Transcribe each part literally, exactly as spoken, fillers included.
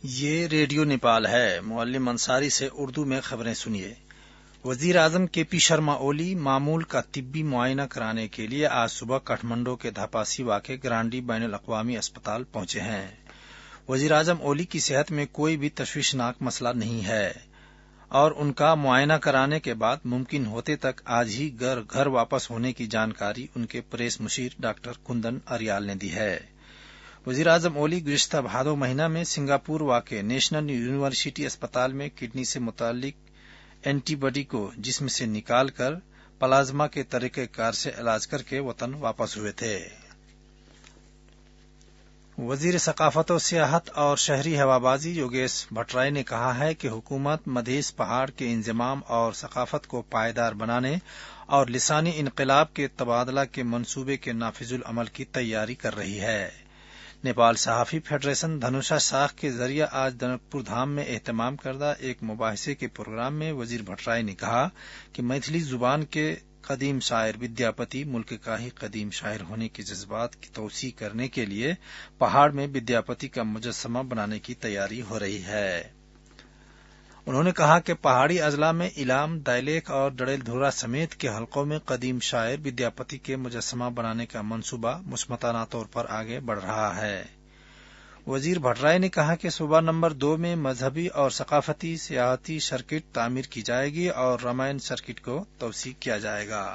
یہ ریڈیو نیپال ہے۔ معلم انصاری سے اردو میں خبریں سنیے۔ وزیر اعظم کے پی شرما اولی معمول کا طبی معائنہ کرانے کے لیے آج صبح کٹھمنڈو کے دھاپاسیوا کے گرانڈی بین الاقوامی اسپتال پہنچے ہیں۔ وزیر اعظم اولی کی صحت میں کوئی بھی تشویشناک مسئلہ نہیں ہے اور ان کا معائنہ کرانے کے بعد ممکن ہوتے تک آج ہی گھر گھر واپس ہونے کی جانکاری ان کے پریس مشیر ڈاکٹر کندن اریال نے دی ہے۔ وزیر اعظم اولی گزشتہ بھادو مہینہ میں سنگاپور واقع نیشنل یونیورسٹی اسپتال میں کڈنی سے متعلق اینٹی باڈی کو جسم سے نکال کر پلازما کے طریقہ کار سے علاج کر کے وطن واپس ہوئے تھے۔ وزیر ثقافت و سیاحت اور شہری ہوابازی یوگیش بھٹرائے نے کہا ہے کہ حکومت مدھیش پہاڑ کے انضمام اور ثقافت کو پائیدار بنانے اور لسانی انقلاب کے تبادلہ کے منصوبے کے نافذ العمل کی تیاری کر رہی ہے۔ نیپال صحافی فیڈریشن دھنوشا شاخ کے ذریعہ آج دنکپور دھام میں اہتمام کردہ ایک مباحثے کے پروگرام میں وزیر بھٹرائے نے کہا کہ میتھلی زبان کے قدیم شاعر ودیاپتی ملک کا ہی قدیم شاعر ہونے کے جذبات کی توسیع کرنے کے لیے پہاڑ میں ودیاپتی کا مجسمہ بنانے کی تیاری ہو رہی ہے۔ انہوں نے کہا کہ پہاڑی اضلاع میں ایلام، دائلیک اور ڈڑیل دھورا سمیت کے حلقوں میں قدیم شاعر ودیاپتی کے مجسمہ بنانے کا منصوبہ مثبتانہ طور پر آگے بڑھ رہا ہے۔ وزیر بھٹرائے نے کہا کہ صوبہ نمبر دو میں مذہبی اور ثقافتی سیاحتی سرکٹ تعمیر کی جائے گی اور رامائن سرکٹ کو توسیع کیا جائے گا۔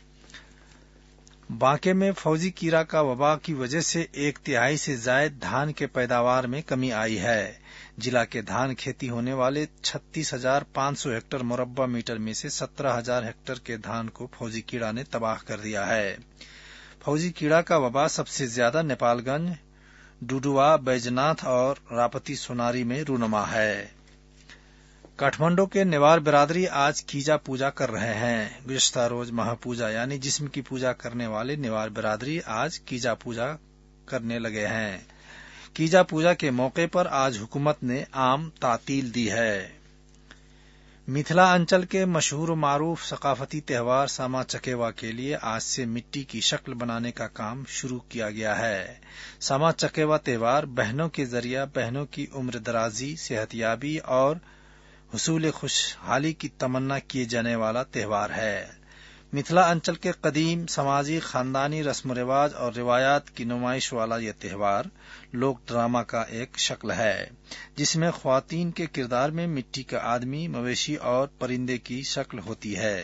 بانکے میں فوجی کیڑا کا وبا کی وجہ سے ایک تہائی سے زائد دھان کے پیداوار میں کمی آئی ہے۔ ضلع کے دھان کھیتی ہونے والے چھتیس ہزار پانچ سو ہیکٹر مربع میٹر میں سے سترہ ہزار ہیکٹر کے دھان کو فوجی کیڑا نے تباہ کر دیا ہے۔ فوجی کیڑا کا وبا سب سے زیادہ نیپال گنج، ڈوڈوا، بیجناتھ اور راپتی سوناری میں رونما ہے۔ کاٹھمنڈو کے نیوار برادری آج کیجا پوجا کر رہے ہیں۔ گزشتہ روز مہا پوجا یعنی جسم کی پوجا کرنے والے نیوار برادری آج کیجا پوجا کرنے لگے ہیں۔ کیجا پوجا کے موقع پر آج حکومت نے عام تعطیل دی ہے۔ متھلا انچل کے مشہور و معروف ثقافتی تہوار ساما چکیوا کے لیے آج سے مٹی کی شکل بنانے کا کام شروع کیا گیا ہے۔ ساما چکیوا تہوار بہنوں کے ذریعہ بہنوں کی عمر درازی، صحت یابی اور حصول خوشحالی کی تمنا کیے جانے والا تہوار ہے۔ متھلا انچل کے قدیم سماجی خاندانی رسم و رواج اور روایات کی نمائش والا یہ تہوار لوک ڈرامہ کا ایک شکل ہے جس میں خواتین کے کردار میں مٹی کا آدمی، مویشی اور پرندے کی شکل ہوتی ہے۔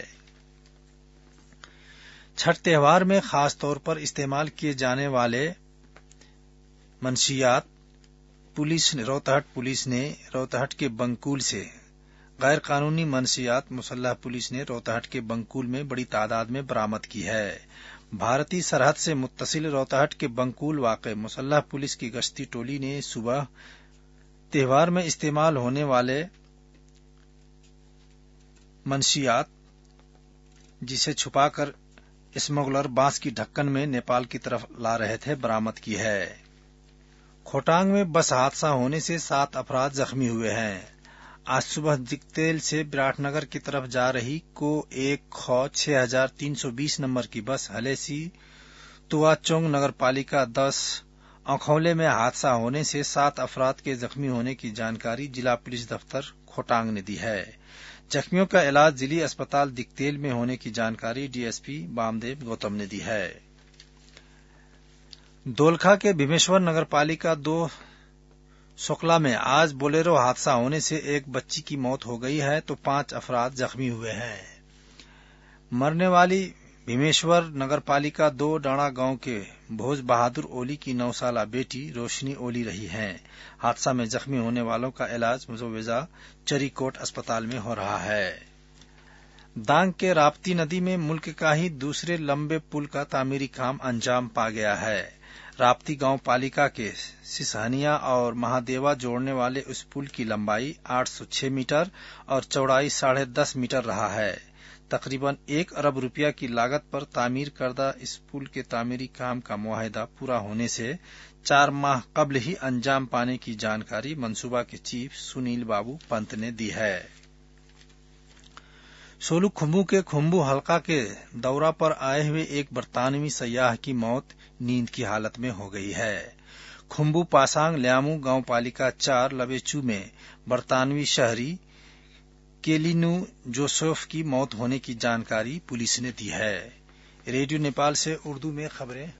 چھٹ تہوار میں خاص طور پر استعمال کیے جانے والے منشیات پولیس روہتہٹ پولیس نے روہتہٹ کے بنکول سے غیر قانونی منشیات مسلح پولیس نے روہتہٹ کے بنکول میں بڑی تعداد میں برآمد کی ہے۔ بھارتی سرحد سے متصل روہتہٹ کے بنکول واقع مسلح پولیس کی گشتی ٹولی نے صبح تہوار میں استعمال ہونے والے منشیات جسے چھپا کر اسمگلر بانس کی ڈھکن میں نیپال کی طرف لا رہے تھے برآمد کی ہے۔ کھوٹانگ میں بس حادثہ ہونے سے سات افراد زخمی ہوئے ہیں۔ آج صبح دکتیل سے براٹ نگر کی طرف جا رہی کو ایک خو چھ ہزار تین سو بیس نمبر کی بس ہلیسی توا چونگ نگر پالیکا دس اکھولے میں حادثہ ہونے سے سات افراد کے زخمی ہونے کی جانکاری ضلع پولیس دفتر کھوٹانگ نے دی ہے۔ زخمیوں کا علاج ضلعی اسپتال دکتیل میں ہونے کی جانکاری D S P Bamdev Gautam نے دی ہے۔ دولکھا کے بھیمیشور نگر پالیکا دو سکلا میں آج بولیرو حادثہ ہونے سے ایک بچی کی موت ہو گئی ہے تو پانچ افراد زخمی ہوئے ہیں۔ مرنے والی بھیمیشور نگر پالیکا دو ڈاڑا گاؤں کے بھوج بہادر اولی کی نو سالہ بیٹی روشنی اولی رہی ہیں۔ حادثہ میں زخمی ہونے والوں کا علاج مجوزہ چری کوٹ اسپتال میں ہو رہا ہے۔ دانگ کے راپتی ندی میں ملک کا ہی دوسرے لمبے پل کا تعمیری کام انجام پا گیا ہے۔ راپتی گاؤں پالیکا کے سسہنیا اور مہادیوا جوڑنے والے اس پل کی لمبائی آٹھ سو چھ میٹر اور چوڑائی ساڑھے دس میٹر رہا ہے۔ تقریباً ایک ارب روپیہ کی لاگت پر تعمیر کردہ اس پل کے تعمیری کام کا معاہدہ پورا ہونے سے چار ماہ قبل ہی انجام پانے کی جانکاری منصوبہ کے چیف سنیل بابو پنت نے دی ہے۔ سولو کھمبو کے کھمبو حلقہ کے دورہ پر آئے ہوئے ایک برطانوی سیاح کی موت نیند کی حالت میں ہو گئی ہے۔ खुम्बू पासांग ल्यामू गांव पालिका चार लबेचू में बरतानवी शहरी केलिनू जोसेफ की मौत होने की जानकारी पुलिस ने दी है। रेडियो नेपाल से उर्दू में खबरें